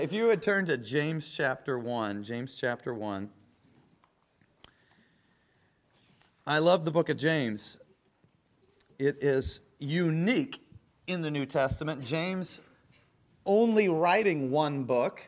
If you would turn to James chapter 1, I love the book of James. It is unique in the New Testament. James only writing one book,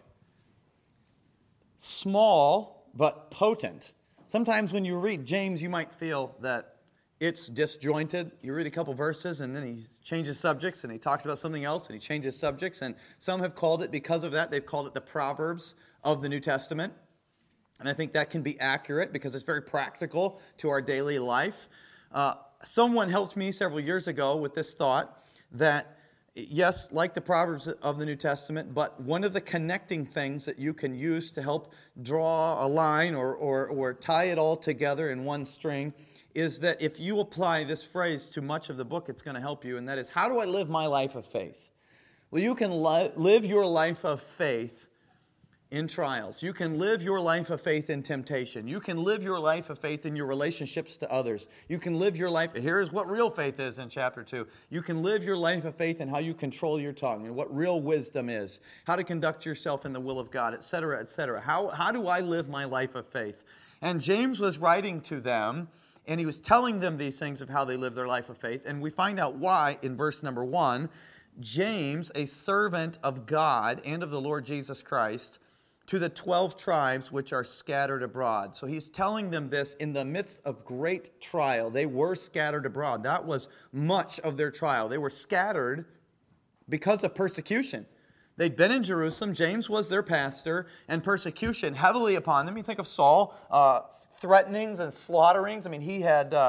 small but potent. Sometimes when you read James, you might feel that it's disjointed. You read a couple verses and then he changes subjects and he talks about something else and he changes subjects. And some have called it, because of that, they've called it the Proverbs of the New Testament. And I think that can be accurate because it's very practical to our daily life. Someone helped me several years ago with this thought that, yes, like the Proverbs of the New Testament, but one of the connecting things that you can use to help draw a line or tie it all together in one string is that if you apply this phrase to much of the book, it's going to help you, and that is, how do I live my life of faith? Well, you can live your life of faith in trials. You can live your life of faith in temptation. You can live your life of faith in your relationships to others. You can live your life, here's what real faith is in chapter 2. You can live your life of faith in how you control your tongue and what real wisdom is, how to conduct yourself in the will of God, etc., etc. How do I live my life of faith? And James was writing to them, and he was telling them these things of how they live their life of faith. And we find out why in verse number 1. James, a servant of God and of the Lord Jesus Christ, to the 12 tribes which are scattered abroad. So he's telling them this in the midst of great trial. They were scattered abroad. That was much of their trial. They were scattered because of persecution. They'd been in Jerusalem. James was their pastor, and persecution heavily upon them. You think of Saul, threatenings and slaughterings. I mean, he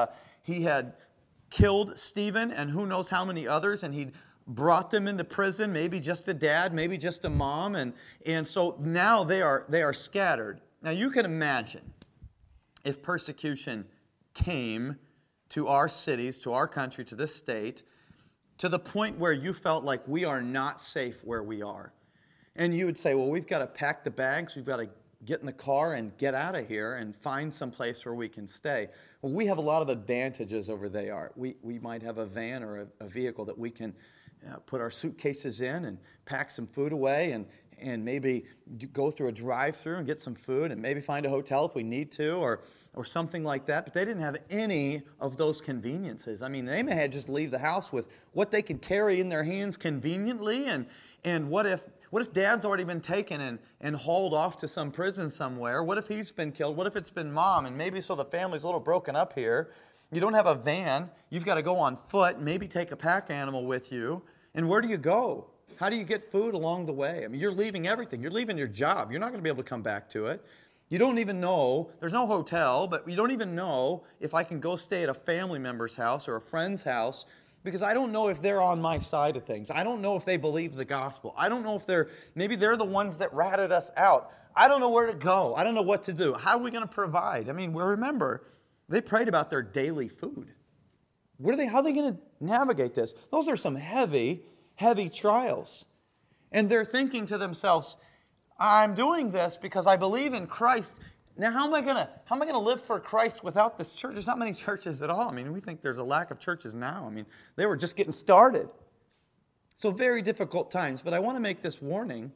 had killed Stephen and who knows how many others, and he'd brought them into prison, maybe just a dad, maybe just a mom, and so now they are scattered. Now you can imagine if persecution came to our cities, to our country, to this state, to the point where you felt like we are not safe where we are. And you would say, well, we've got to pack the bags, we've got to get in the car and get out of here and find some place where we can stay. Well, we have a lot of advantages over they are. We might have a van or a vehicle that we can put our suitcases in and pack some food away and maybe go through a drive-through and get some food and maybe find a hotel if we need to or something like that. But they didn't have any of those conveniences. I mean, they may have just leave the house with what they could carry in their hands conveniently. And what if Dad's already been taken and hauled off to some prison somewhere? What if he's been killed? What if it's been Mom? And maybe so the family's a little broken up here. You don't have a van. You've got to go on foot, maybe take a pack animal with you. And where do you go? How do you get food along the way? I mean, you're leaving everything. You're leaving your job. You're not going to be able to come back to it. You don't even know, there's no hotel, but you don't even know if I can go stay at a family member's house or a friend's house because I don't know if they're on my side of things. I don't know if they believe the gospel. I don't know if maybe they're the ones that ratted us out. I don't know where to go. I don't know what to do. How are we going to provide? I mean, remember, they prayed about their daily food. How are they going to navigate this? Those are some heavy, heavy trials. And they're thinking to themselves, I'm doing this because I believe in Christ. Now, how am I going to live for Christ without this church? There's not many churches at all. I mean, we think there's a lack of churches now. I mean, they were just getting started. So very difficult times. But I want to make this warning.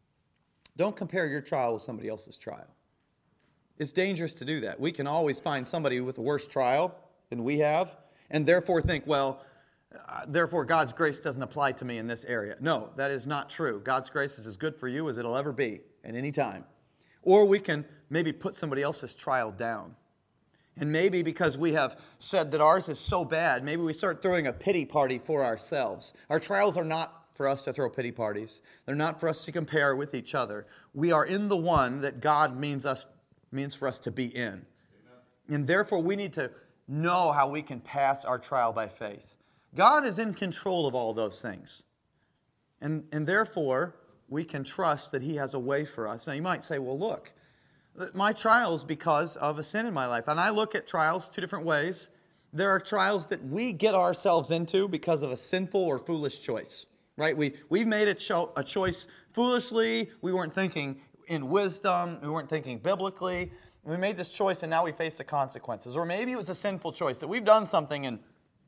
Don't compare your trial with somebody else's trial. It's dangerous to do that. We can always find somebody with a worse trial than we have, and therefore think, well, therefore God's grace doesn't apply to me in this area. No, that is not true. God's grace is as good for you as it'll ever be at any time. Or we can maybe put somebody else's trial down. And maybe because we have said that ours is so bad, maybe we start throwing a pity party for ourselves. Our trials are not for us to throw pity parties. They're not for us to compare with each other. We are in the one that God means for us to be in. Amen. And therefore we need to know how we can pass our trial by faith. God is in control of all those things. And therefore, we can trust that He has a way for us. Now, you might say, well, look, my trial is because of a sin in my life. And I look at trials two different ways. There are trials that we get ourselves into because of a sinful or foolish choice, right? We've made a choice foolishly. We weren't thinking in wisdom. We weren't thinking biblically. We made this choice and now we face the consequences. Or maybe it was a sinful choice that we've done something and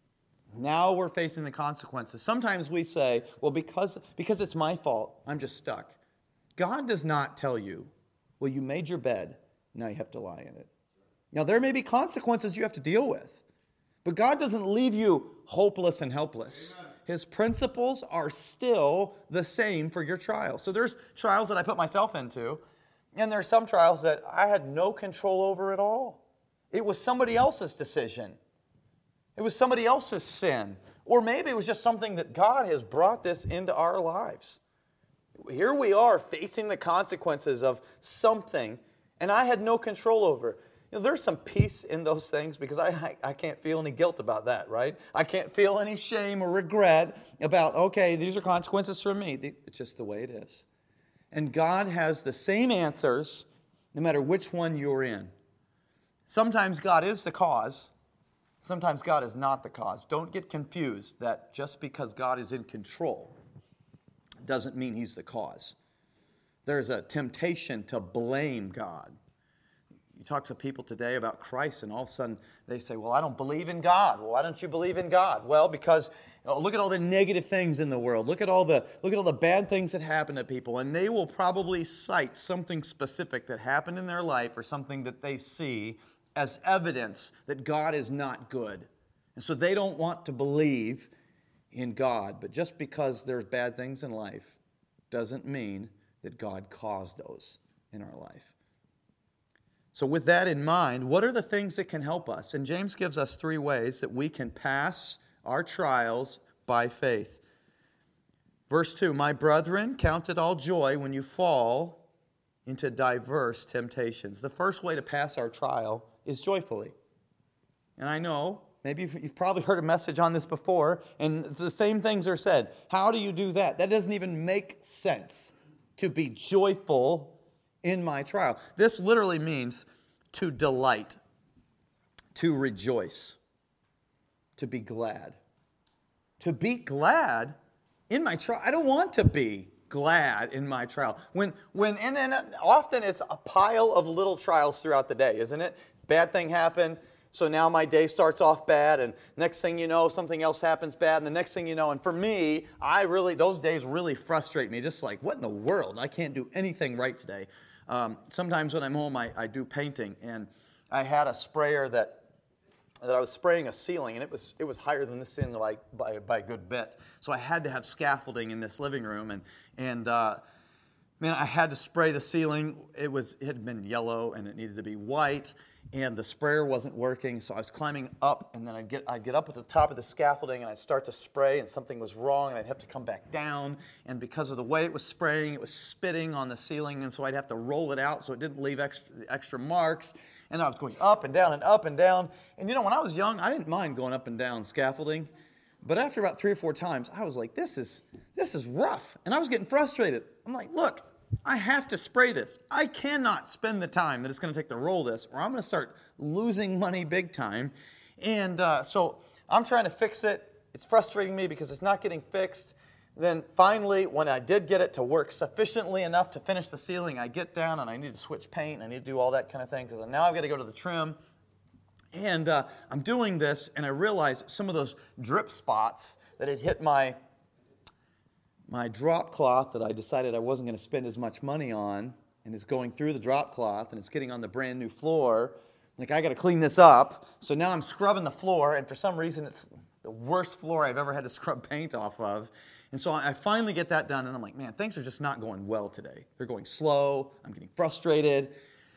now we're facing the consequences. Sometimes we say, well, because it's my fault, I'm just stuck. God does not tell you, well, you made your bed, now you have to lie in it. Now, there may be consequences you have to deal with, but God doesn't leave you hopeless and helpless. Amen. His principles are still the same for your trials. So there's trials that I put myself into, and there are some trials that I had no control over at all. It was somebody else's decision. It was somebody else's sin. Or maybe it was just something that God has brought this into our lives. Here we are facing the consequences of something, and I had no control over. There's some peace in those things because I can't feel any guilt about that, right? I can't feel any shame or regret about, okay, these are consequences for me. It's just the way it is. And God has the same answers no matter which one you're in. Sometimes God is the cause. Sometimes God is not the cause. Don't get confused that just because God is in control doesn't mean He's the cause. There's a temptation to blame God. You talk to people today about Christ, and all of a sudden they say, well, I don't believe in God. Well, why don't you believe in God? Well, because look at all the negative things in the world. Look at all the bad things that happen to people, and they will probably cite something specific that happened in their life or something that they see as evidence that God is not good. And so they don't want to believe in God. But just because there's bad things in life doesn't mean that God caused those in our life. So with that in mind, what are the things that can help us? And James gives us 3 ways that we can pass our trials by faith. Verse 2, my brethren, count it all joy when you fall into diverse temptations. The first way to pass our trial is joyfully. And I know, maybe you've probably heard a message on this before, and the same things are said. How do you do that? That doesn't even make sense, to be joyful in my trial. This literally means to delight, to rejoice, to be glad. To be glad in my trial. I don't want to be glad in my trial. And often it's a pile of little trials throughout the day, isn't it? Bad thing happened, so now my day starts off bad, and next thing you know, something else happens bad, and the next thing you know, and for me, those days really frustrate me, just like, what in the world? I can't do anything right today. Sometimes when I'm home, I do painting, and I had a sprayer that I was spraying a ceiling, and it was higher than this ceiling by a good bit. So I had to have scaffolding in this living room, and I had to spray the ceiling. It had been yellow, and it needed to be white, and the sprayer wasn't working. So I was climbing up, and then I'd get up at the top of the scaffolding, and I'd start to spray, and something was wrong, and I'd have to come back down. And because of the way it was spraying, it was spitting on the ceiling, and so I'd have to roll it out so it didn't leave extra marks. And I was going up and down and up and down. And when I was young, I didn't mind going up and down scaffolding. But after about 3 or 4 times, I was like, this is rough. And I was getting frustrated. I'm like, look, I have to spray this. I cannot spend the time that it's going to take to roll this, or I'm going to start losing money big time. And so I'm trying to fix it. It's frustrating me because it's not getting fixed. Then finally, when I did get it to work sufficiently enough to finish the ceiling, I get down and I need to switch paint. I need to do all that kind of thing because now I've got to go to the trim. And I'm doing this, and I realize some of those drip spots that had hit my drop cloth that I decided I wasn't going to spend as much money on, and is going through the drop cloth, and it's getting on the brand new floor. Like, I got to clean this up. So now I'm scrubbing the floor, and for some reason it's the worst floor I've ever had to scrub paint off of. And so I finally get that done, and I'm like, man, things are just not going well today. They're going slow. I'm getting frustrated.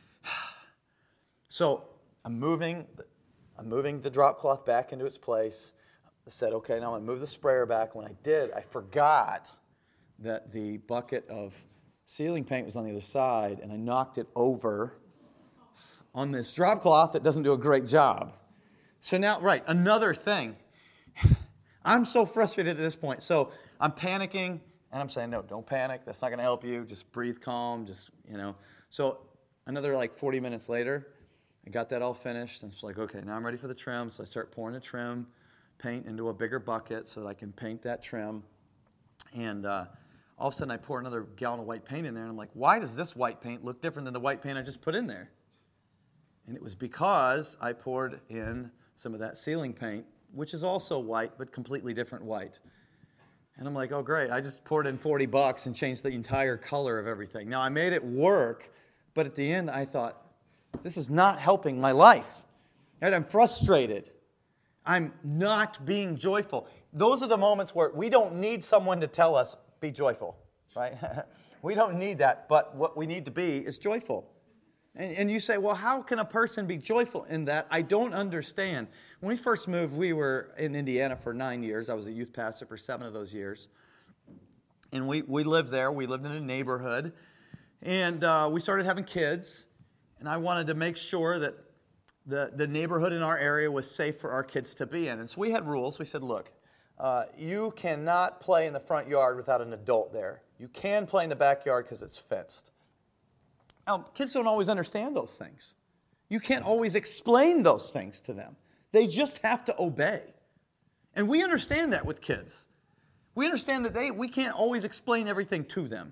So I'm moving the drop cloth back into its place. I said, okay, now I'm going to move the sprayer back. When I did, I forgot that the bucket of ceiling paint was on the other side, and I knocked it over on this drop cloth that doesn't do a great job. So now, right, another thing. I'm so frustrated at this point. So I'm panicking, and I'm saying, no, don't panic. That's not going to help you. Just breathe calm, So another 40 minutes later, I got that all finished. And it's like, okay, now I'm ready for the trim. So I start pouring the trim paint into a bigger bucket so that I can paint that trim. And all of a sudden, I pour another gallon of white paint in there, and I'm like, why does this white paint look different than the white paint I just put in there? And it was because I poured in some of that ceiling paint, which is also white, but completely different white. And I'm like, oh, great. I just poured in $40 and changed the entire color of everything. Now, I made it work, but at the end, I thought, this is not helping my life. And I'm frustrated. I'm not being joyful. Those are the moments where we don't need someone to tell us, be joyful, right? We don't need that, but what we need to be is joyful. And you say, well, how can a person be joyful in that? I don't understand. When we first moved, we were in Indiana for 9 years. I was a youth pastor for 7 of those years. And we lived there. We lived in a neighborhood. And we started having kids. And I wanted to make sure that the neighborhood in our area was safe for our kids to be in. And so we had rules. We said, look, you cannot play in the front yard without an adult there. You can play in the backyard because it's fenced. Now, kids don't always understand those things. You can't always explain those things to them. They just have to obey. And we understand that with kids. We understand that we can't always explain everything to them.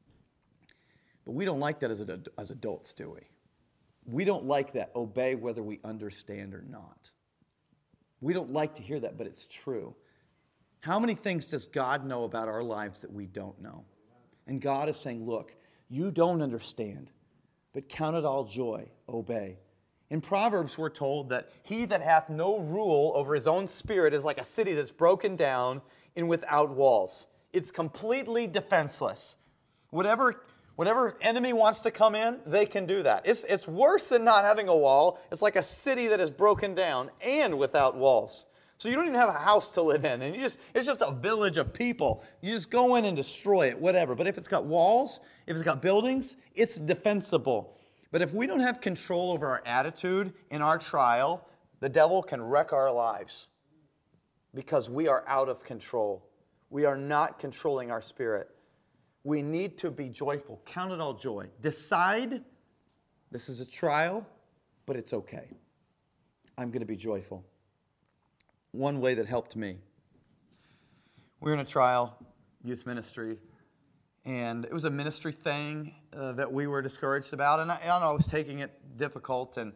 But we don't like that as adults, do we? We don't like that, obey whether we understand or not. We don't like to hear that, but it's true. How many things does God know about our lives that we don't know? And God is saying, look, you don't understand, but count it all joy, obey. In Proverbs, we're told that he that hath no rule over his own spirit is like a city that's broken down and without walls. It's completely defenseless. Whatever enemy wants to come in, they can do that. It's worse than not having a wall. It's like a city that is broken down and without walls. So you don't even have a house to live in. And it's just a village of people. You just go in and destroy it, whatever. But if it's got walls, if it's got buildings, it's defensible. But if we don't have control over our attitude in our trial, the devil can wreck our lives because we are out of control. We are not controlling our spirit. We need to be joyful. Count it all joy. Decide this is a trial, but it's okay. I'm going to be joyful. One way that helped me. We were in a trial, youth ministry, and it was a ministry thing that we were discouraged about. And I was taking it difficult. And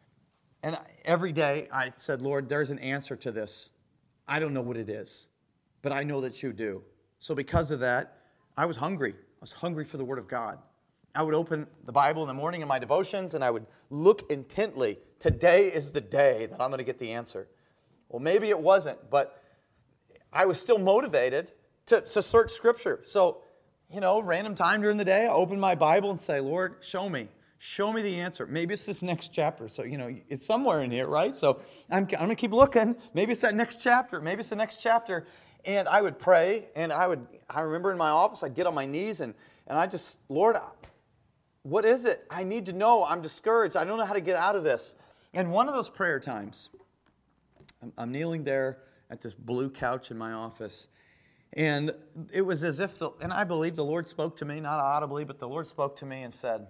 every day I said, Lord, there's an answer to this. I don't know what it is, but I know that you do. So because of that, I was hungry. I was hungry for the Word of God. I would open the Bible in the morning in my devotions, and I would look intently. Today is the day that I'm going to get the answer. Well, maybe it wasn't, but I was still motivated to search Scripture. So, random time during the day, I open my Bible and say, Lord, show me. Show me the answer. Maybe it's this next chapter. So, it's somewhere in here, right? So I'm going to keep looking. Maybe it's that next chapter. Maybe it's the next chapter. And I would pray, and I remember in my office, I'd get on my knees, and I just, Lord, what is it? I need to know. I'm discouraged. I don't know how to get out of this. And one of those prayer times, I'm kneeling there at this blue couch in my office, and it was as if, and I believe the Lord spoke to me, not audibly, but the Lord spoke to me and said,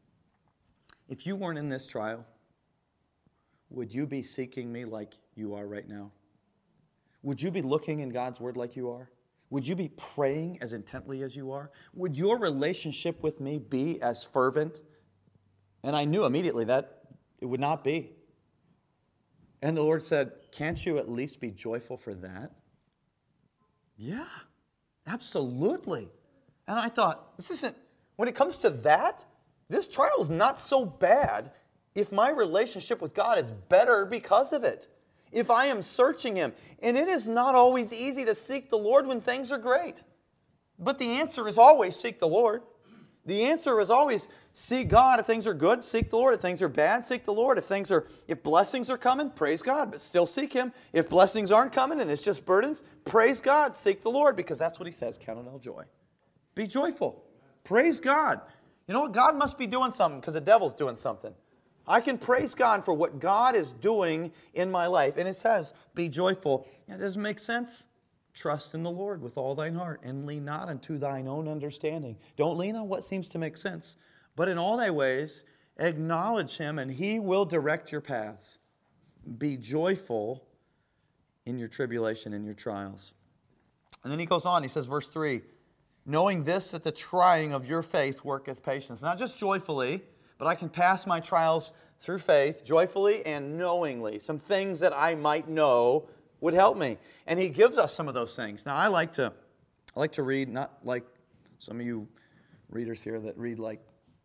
if you weren't in this trial, would you be seeking me like you are right now? Would you be looking in God's Word like you are? Would you be praying as intently as you are? Would your relationship with me be as fervent? And I knew immediately that it would not be. And the Lord said, can't you at least be joyful for that? Yeah, absolutely. And I thought, when it comes to that, this trial is not so bad if my relationship with God is better because of it. If I am searching Him. And it is not always easy to seek the Lord when things are great. But the answer is always seek the Lord. The answer is always seek God. If things are good, seek the Lord. If things are bad, seek the Lord. If blessings are coming, praise God, but still seek Him. If blessings aren't coming and it's just burdens, praise God, seek the Lord, because that's what He says, count it all joy. Be joyful. Praise God. You know what? God must be doing something because the devil's doing something. I can praise God for what God is doing in my life. And it says, be joyful. It doesn't make sense. Trust in the Lord with all thine heart, and lean not unto thine own understanding. Don't lean on what seems to make sense, but in all thy ways acknowledge Him, and He will direct your paths. Be joyful in your tribulation, in your trials. And then he goes on, he says, verse 3, knowing this, that the trying of your faith worketh patience. Not just joyfully, but I can pass my trials through faith, joyfully and knowingly. Some things that I might know would help me. And he gives us some of those things. Now, I like to I like to read, not like some of you readers here that read like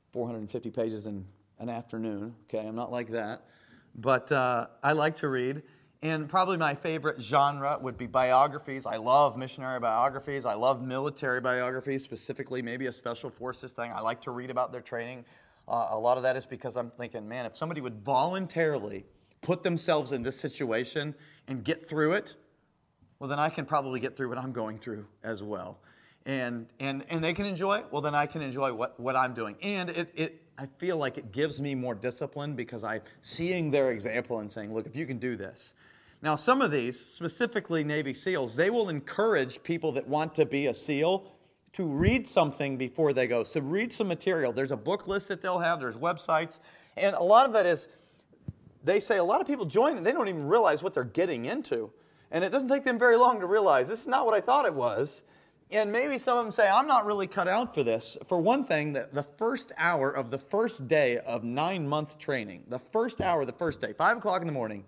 450 pages in an afternoon. Okay, I'm not like that. But I like to read. And probably my favorite genre would be biographies. I love missionary biographies. I love military biographies, specifically maybe a special forces thing. I like to read about their training. A lot of that is because I'm thinking, man, if somebody would voluntarily put themselves in this situation and get through it, well, then I can probably get through what I'm going through as well. And they can enjoy it, well, then I can enjoy what I'm doing. And I feel like it gives me more discipline because I'm seeing their example and saying, look, if you can do this. Now, some of these, specifically Navy SEALs, they will encourage people that want to be a SEAL to read something before they go. So read some material. There's a book list that they'll have. There's websites. And a lot of that is, they say a lot of people join and they don't even realize what they're getting into. And it doesn't take them very long to realize, this is not what I thought it was. And maybe some of them say, I'm not really cut out for this. For one thing, the first hour of the first day of 9-month training, the first hour of the first day, 5 o'clock in the morning,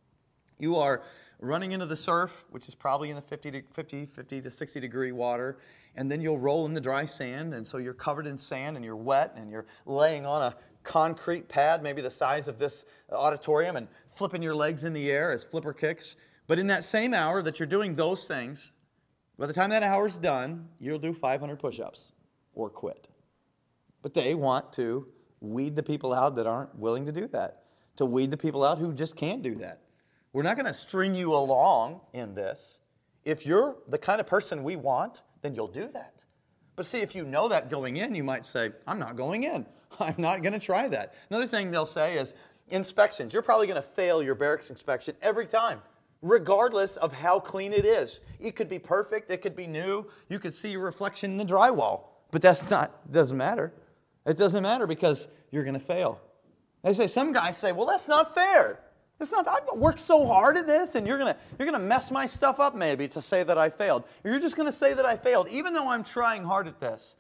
you are running into the surf, which is probably in the 50 to 60 degree water, and then you'll roll in the dry sand, and so you're covered in sand, and you're wet, and you're laying on a concrete pad, maybe the size of this auditorium, and flipping your legs in the air as flipper kicks. But in that same hour that you're doing those things, by the time that hour's done, you'll do 500 push-ups or quit. But they want to weed the people out that aren't willing to do that, to weed the people out who just can't do that. We're not going to string you along in this. If you're the kind of person we want, then you'll do that. But see, if you know that going in, you might say, I'm not going in. I'm not going to try that. Another thing they'll say is inspections. You're probably going to fail your barracks inspection every time, regardless of how clean it is. It could be perfect. It could be new. You could see your reflection in the drywall. But doesn't matter. It doesn't matter because you're going to fail. They say, some guys say, well, that's not fair. I've worked so hard at this, and you're gonna mess my stuff up maybe to say that I failed. Or you're just gonna say that I failed, even though I'm trying hard at this.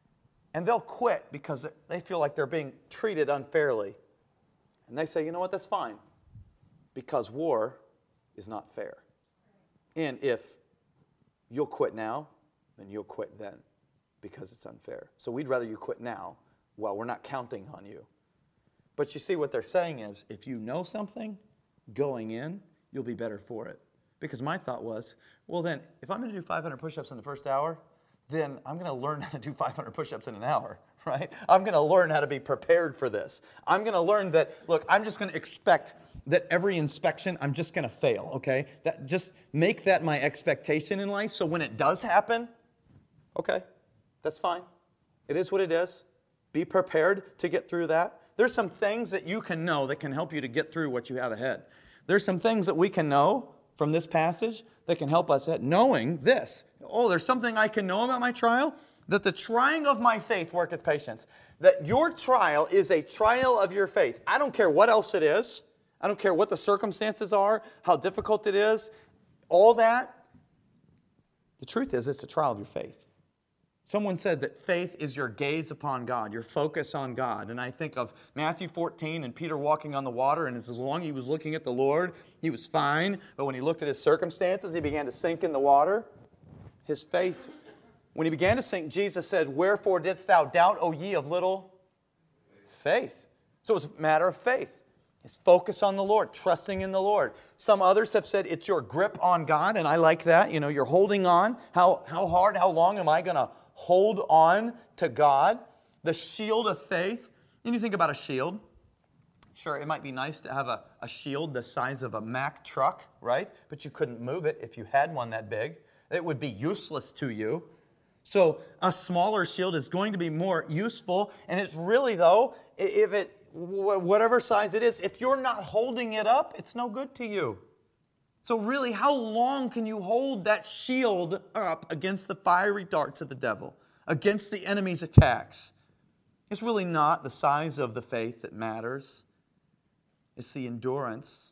And they'll quit because they feel like they're being treated unfairly. And they say, you know what, that's fine. Because war is not fair. And if you'll quit now, then you'll quit then. Because it's unfair. So we'd rather you quit now while we're not counting on you. But you see what they're saying is, if you know something going in, you'll be better for it. Because my thought was, well then, if I'm going to do 500 push-ups in the first hour, then I'm going to learn how to do 500 push-ups in an hour, right? I'm going to learn how to be prepared for this. I'm going to learn that, look, I'm just going to expect that every inspection, I'm just going to fail, okay? Just make that my expectation in life, so when it does happen, okay, that's fine. It is what it is. Be prepared to get through that. There's some things that you can know that can help you to get through what you have ahead. There's some things that we can know from this passage that can help us at knowing this. Oh, there's something I can know about my trial? That the trying of my faith worketh patience. That your trial is a trial of your faith. I don't care what else it is. I don't care what the circumstances are, how difficult it is, all that. The truth is, it's a trial of your faith. Someone said that faith is your gaze upon God, your focus on God. And I think of Matthew 14 and Peter walking on the water, and as long as he was looking at the Lord, he was fine. But when he looked at his circumstances, he began to sink in the water. His faith, when he began to sink, Jesus said, wherefore didst thou doubt, O ye of little faith? So it's a matter of faith. It's focus on the Lord, trusting in the Lord. Some others have said it's your grip on God, and I like that. You know, you're holding on. How hard, how long am I going to hold on to God? The shield of faith. And you think about a shield. Sure, it might be nice to have a shield the size of a Mack truck, right? But you couldn't move it if you had one that big. It would be useless to you. So a smaller shield is going to be more useful. And it's really, though, whatever size it is, if you're not holding it up, it's no good to you. So really, how long can you hold that shield up against the fiery darts of the devil, against the enemy's attacks? It's really not the size of the faith that matters. It's the endurance.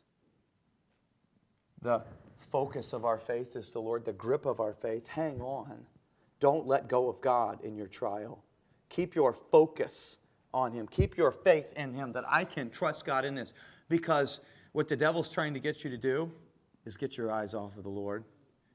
The focus of our faith is the Lord, the grip of our faith. Hang on. Don't let go of God in your trial. Keep your focus on Him. Keep your faith in Him, that I can trust God in this. Because what the devil's trying to get you to do is get your eyes off of the Lord.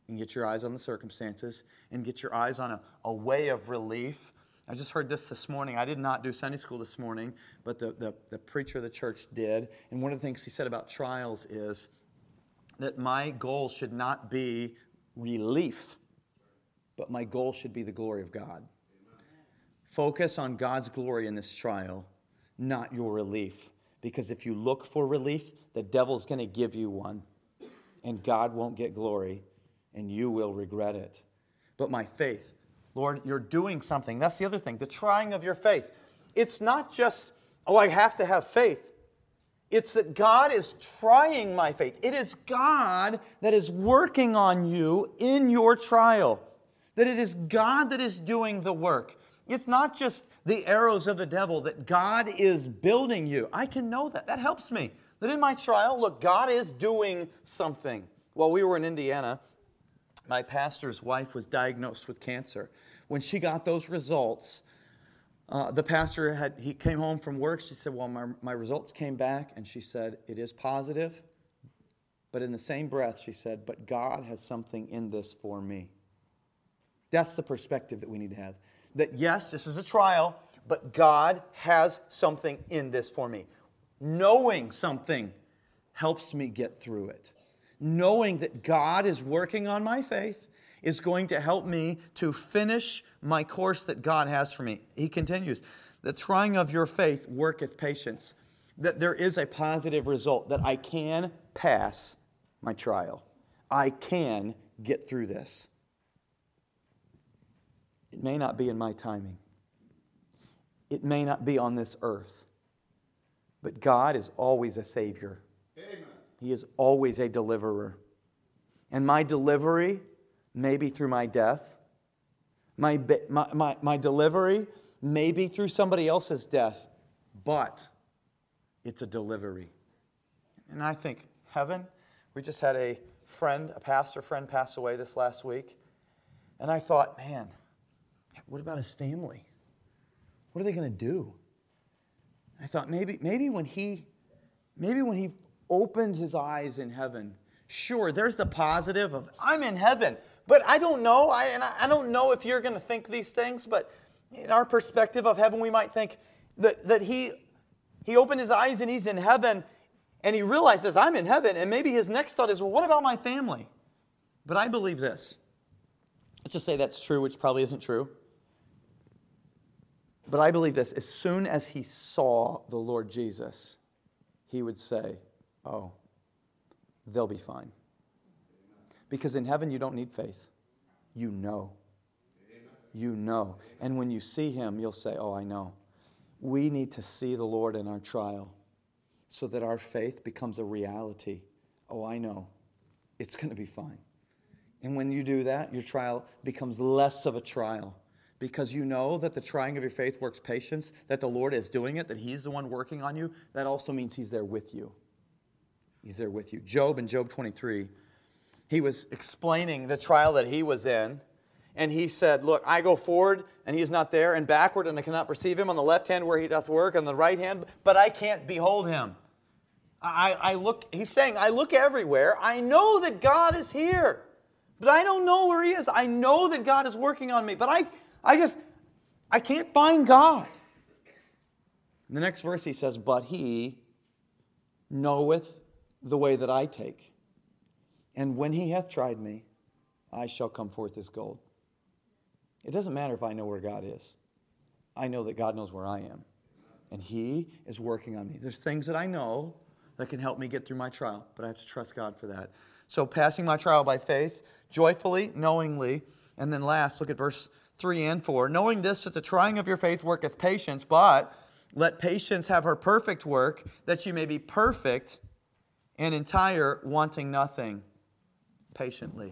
and get your eyes on the circumstances and get your eyes on a way of relief. I just heard this morning. I did not do Sunday school this morning, but the preacher of the church did. And one of the things he said about trials is that my goal should not be relief, but my goal should be the glory of God. Focus on God's glory in this trial, not your relief. Because if you look for relief, the devil's going to give you one. And God won't get glory, and you will regret it. But my faith, Lord, you're doing something. That's the other thing, the trying of your faith. It's not just, I have to have faith. It's that God is trying my faith. It is God that is working on you in your trial. That it is God that is doing the work. It's not just the arrows of the devil, that God is building you. I can know that. That helps me. That in my trial, look, God is doing something. While we were in Indiana, my pastor's wife was diagnosed with cancer. When she got those results, the pastor he came home from work. She said, well, my results came back. And she said, it is positive. But in the same breath, she said, but God has something in this for me. That's the perspective that we need to have. That yes, this is a trial, but God has something in this for me. Knowing something helps me get through it. Knowing that God is working on my faith is going to help me to finish my course that God has for me. He continues, the trying of your faith worketh patience. That there is a positive result, that I can pass my trial. I can get through this. It may not be in my timing. It may not be on this earth. But God is always a Savior. Amen. He is always a deliverer. And my delivery may be through my death. My delivery may be through somebody else's death. But it's a delivery. And I think, heaven, we just had a pastor friend pass away this last week. And I thought, man, what about his family? What are they going to do? I thought maybe when he opened his eyes in heaven, sure, there's the positive of I'm in heaven, but I don't know. I don't know if you're going to think these things, but in our perspective of heaven, we might think that he opened his eyes and he's in heaven, and he realizes I'm in heaven, and maybe his next thought is, well, what about my family? But I believe this. Let's just say that's true, which probably isn't true. But I believe this, as soon as he saw the Lord Jesus, he would say, oh, they'll be fine. Because in heaven you don't need faith. You know. You know. And when you see him, you'll say, oh, I know. We need to see the Lord in our trial so that our faith becomes a reality. Oh, I know. It's going to be fine. And when you do that, your trial becomes less of a trial. Because you know that the trying of your faith works patience, that the Lord is doing it, that he's the one working on you. That also means he's there with you. He's there with you. Job, in Job 23, he was explaining the trial that he was in. And he said, look, I go forward and he's not there, and backward and I cannot perceive him. On the left hand where he doth work, on the right hand, but I can't behold him. I look, he's saying, I look everywhere. I know that God is here, but I don't know where he is. I know that God is working on me, but I can't find God. In the next verse he says, but he knoweth the way that I take. And when he hath tried me, I shall come forth as gold. It doesn't matter if I know where God is. I know that God knows where I am. And he is working on me. There's things that I know that can help me get through my trial, but I have to trust God for that. So passing my trial by faith, joyfully, knowingly, and then last, look at verse 3 and 4. Knowing this, that the trying of your faith worketh patience, but let patience have her perfect work, that you may be perfect and entire, wanting nothing. Patiently.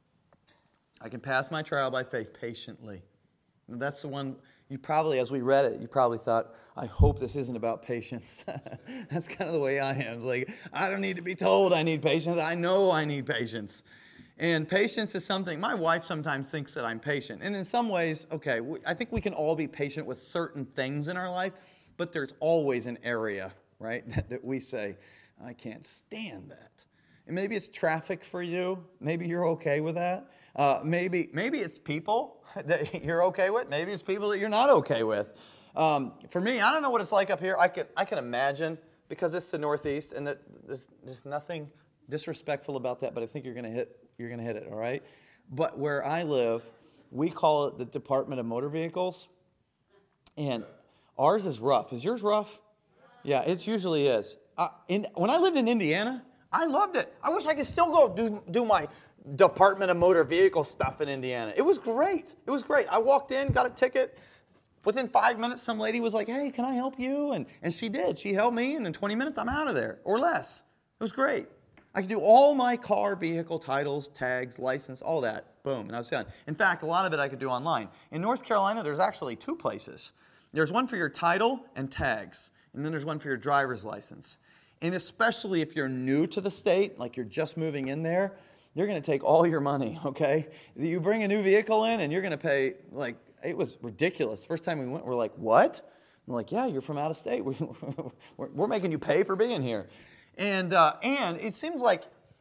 I can pass my trial by faith patiently. And that's the one you probably, as we read it, you probably thought, I hope this isn't about patience. That's kind of the way I am. Like, I don't need to be told I need patience. I know I need patience. And patience is something, my wife sometimes thinks that I'm patient. And in some ways, okay, I think we can all be patient with certain things in our life, but there's always an area, right, that we say, I can't stand that. And maybe it's traffic for you. Maybe you're okay with that. Maybe it's people that you're okay with. Maybe it's people that you're not okay with. For me, I don't know what it's like up here. I can imagine, because it's the Northeast, and there's nothing disrespectful about that, but I think you're going to hit it, all right? But where I live, we call it the Department of Motor Vehicles, and ours is rough. Is yours rough? Yeah, it usually is. When I lived in Indiana, I loved it. I wish I could still go do my Department of Motor Vehicle stuff in Indiana. It was great. It was great. I walked in, got a ticket. Within 5 minutes, some lady was like, hey, can I help you? And she did. She helped me, and in 20 minutes, I'm out of there, or less. It was great. I could do all my car, vehicle, titles, tags, license, all that. Boom, and I was done. In fact, a lot of it I could do online. In North Carolina, there's actually 2 places. There's one for your title and tags, and then there's one for your driver's license. And especially if you're new to the state, like you're just moving in there, they're going to take all your money, okay? You bring a new vehicle in, and you're going to pay, like, it was ridiculous. First time we went, we're like, what? I'm like, yeah, you're from out of state. We're making you pay for being here. And it seems like,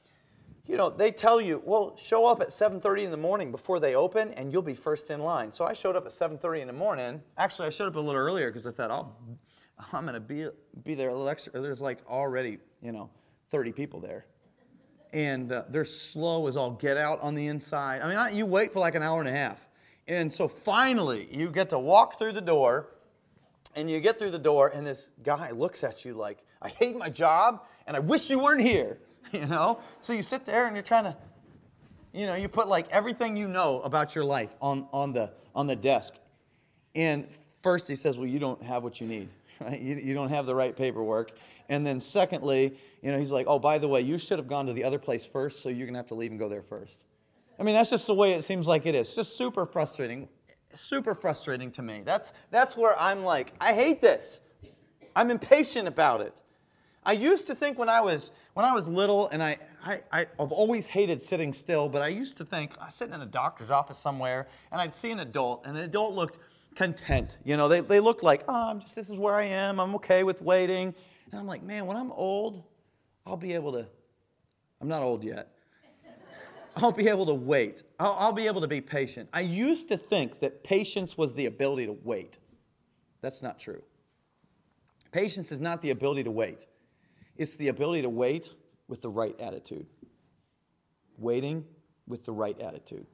they tell you, well, show up at 7:30 in the morning before they open, and you'll be first in line. So I showed up at 7:30 in the morning. Actually, I showed up a little earlier because I thought, I'm going to be there a little extra. There's like already, 30 people there. And they're slow as all get out on the inside. I mean, you wait for like an hour and a half. And so finally, you get to walk through the door, and you get through the door, and this guy looks at you like, I hate my job, and I wish you weren't here, So you sit there, and you're trying to, you put like everything you know about your life on the desk. And first he says, well, you don't have what you need, right? You don't have the right paperwork. And then secondly, he's like, oh, by the way, you should have gone to the other place first, so you're going to have to leave and go there first. I mean, that's just the way it seems like it is. It's just super frustrating to me. That's where I'm like, I hate this. I'm impatient about it. I used to think when I was little, and I've always hated sitting still, but I used to think, I was sitting in a doctor's office somewhere, and I'd see an adult, and the adult looked content. They looked like, this is where I am. I'm okay with waiting. And I'm like, man, when I'm old, I'm not old yet. I'll be able to wait. I'll be able to be patient. I used to think that patience was the ability to wait. That's not true. Patience is not the ability to wait. It's the ability to wait with the right attitude. Waiting with the right attitude.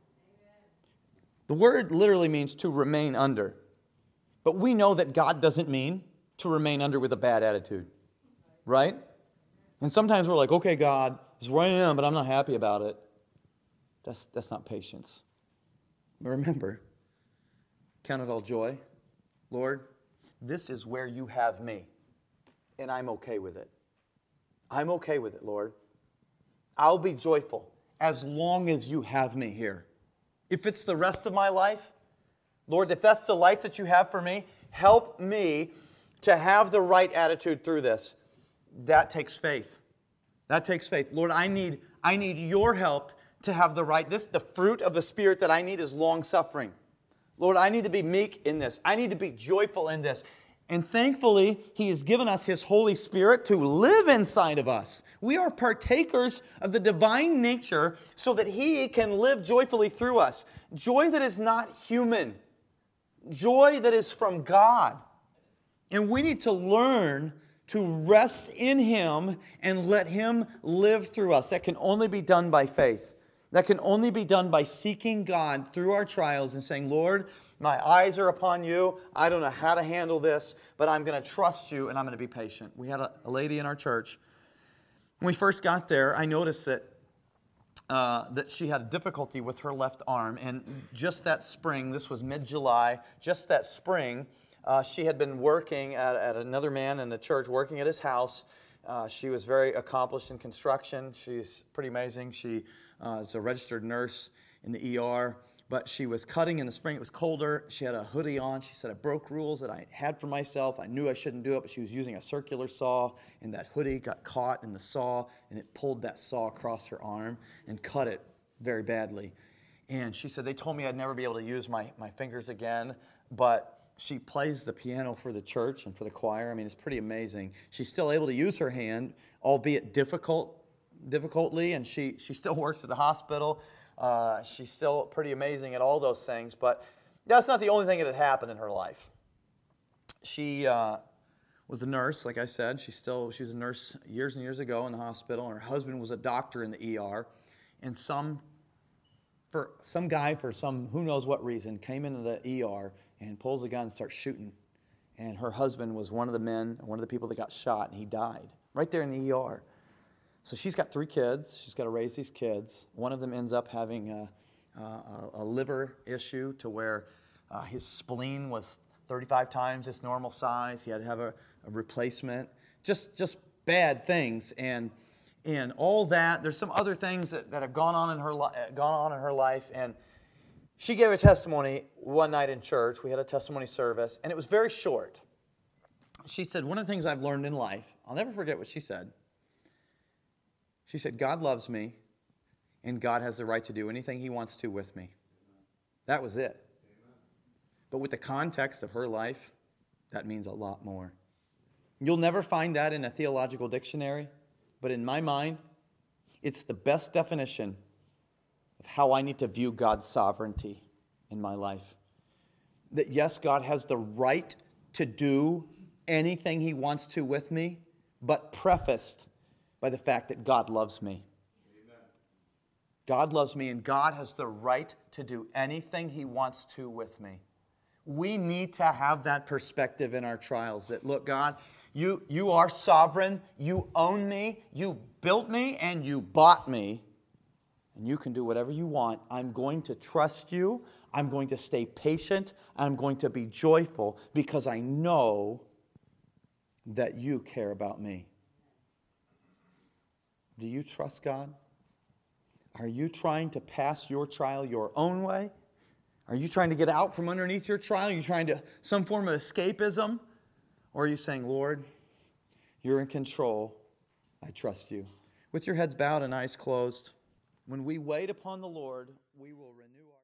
The word literally means to remain under. But we know that God doesn't mean to remain under with a bad attitude. Right? And sometimes we're like, okay, God, this is where I am, but I'm not happy about it. That's not patience. But remember, count it all joy. Lord, this is where you have me, and I'm okay with it. I'm okay with it, Lord. I'll be joyful as long as you have me here. If it's the rest of my life, Lord, if that's the life that you have for me, help me to have the right attitude through this. That takes faith. That takes faith. Lord, I need your help to have the fruit of the Spirit that I need is long-suffering. Lord, I need to be meek in this. I need to be joyful in this. And thankfully, He has given us His Holy Spirit to live inside of us. We are partakers of the divine nature so that He can live joyfully through us. Joy that is not human. Joy that is from God. And we need to learn to rest in Him and let Him live through us. That can only be done by faith. That can only be done by seeking God through our trials and saying, Lord, my eyes are upon you. I don't know how to handle this, but I'm going to trust you and I'm going to be patient. We had a lady in our church. When we first got there, I noticed that she had difficulty with her left arm. And just that spring, this was mid-July, just that spring, she had been working at another man in the church, working at his house. She was very accomplished in construction. She's pretty amazing. She is a registered nurse in the ER. But she was cutting in the spring. It was colder. She had a hoodie on. She said, I broke rules that I had for myself. I knew I shouldn't do it, but she was using a circular saw, and that hoodie got caught in the saw, and it pulled that saw across her arm and cut it very badly. And she said, they told me I'd never be able to use my fingers again, but she plays the piano for the church and for the choir. I mean, it's pretty amazing. She's still able to use her hand, albeit difficult, difficultly, and she still works at the hospital. She's still pretty amazing at all those things, but that's not the only thing that had happened in her life. She was a nurse, like I said. She was a nurse years and years ago in the hospital, and her husband was a doctor in the ER. And some guy, for some who knows what reason, came into the ER and pulls a gun and starts shooting. And her husband was one of the people that got shot, and he died right there in the ER. So she's got 3 kids. She's got to raise these kids. One of them ends up having a liver issue to where his spleen was 35 times its normal size. He had to have a replacement. Just bad things, and all that. There's some other things that have gone on in her life, and she gave a testimony one night in church. We had a testimony service, and it was very short. She said, one of the things I've learned in life, I'll never forget what she said. She said, God loves me, and God has the right to do anything He wants to with me. That was it. But with the context of her life, that means a lot more. You'll never find that in a theological dictionary, but in my mind, it's the best definition of how I need to view God's sovereignty in my life. That yes, God has the right to do anything He wants to with me, but prefaced by the fact that God loves me. Amen. God loves me, and God has the right to do anything He wants to with me. We need to have that perspective in our trials that, look, God, you are sovereign, you own me, you built me, and you bought me, and you can do whatever you want. I'm going to trust you. I'm going to stay patient. I'm going to be joyful because I know that you care about me. Do you trust God? Are you trying to pass your trial your own way? Are you trying to get out from underneath your trial? Are you trying to some form of escapism? Or are you saying, Lord, you're in control. I trust you. With your heads bowed and eyes closed, when we wait upon the Lord, we will renew our